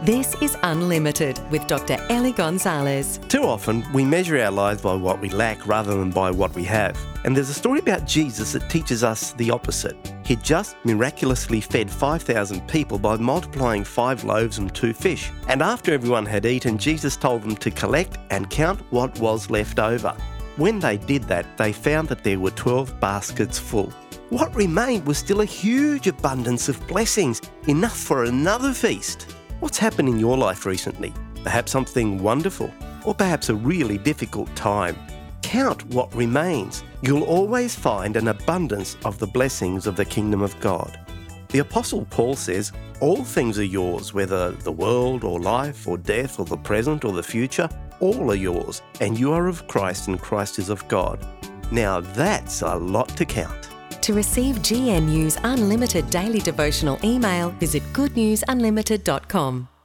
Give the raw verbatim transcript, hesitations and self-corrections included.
This is Unlimited with Doctor Ellie Gonzalez. Too often, we measure our lives by what we lack rather than by what we have. And there's a story about Jesus that teaches us the opposite. He just miraculously fed five thousand people by multiplying five loaves and two fish. And after everyone had eaten, Jesus told them to collect and count what was left over. When they did that, they found that there were twelve baskets full. What remained was still a huge abundance of blessings, enough for another feast. What's happened in your life recently? Perhaps something wonderful, or perhaps a really difficult time. Count what remains. You'll always find an abundance of the blessings of the kingdom of God. The Apostle Paul says, all things are yours, whether the world or life or death or the present or the future, all are yours, and you are of Christ and Christ is of God. Now that's a lot to count. To receive G N U's unlimited daily devotional email, visit good news unlimited dot com.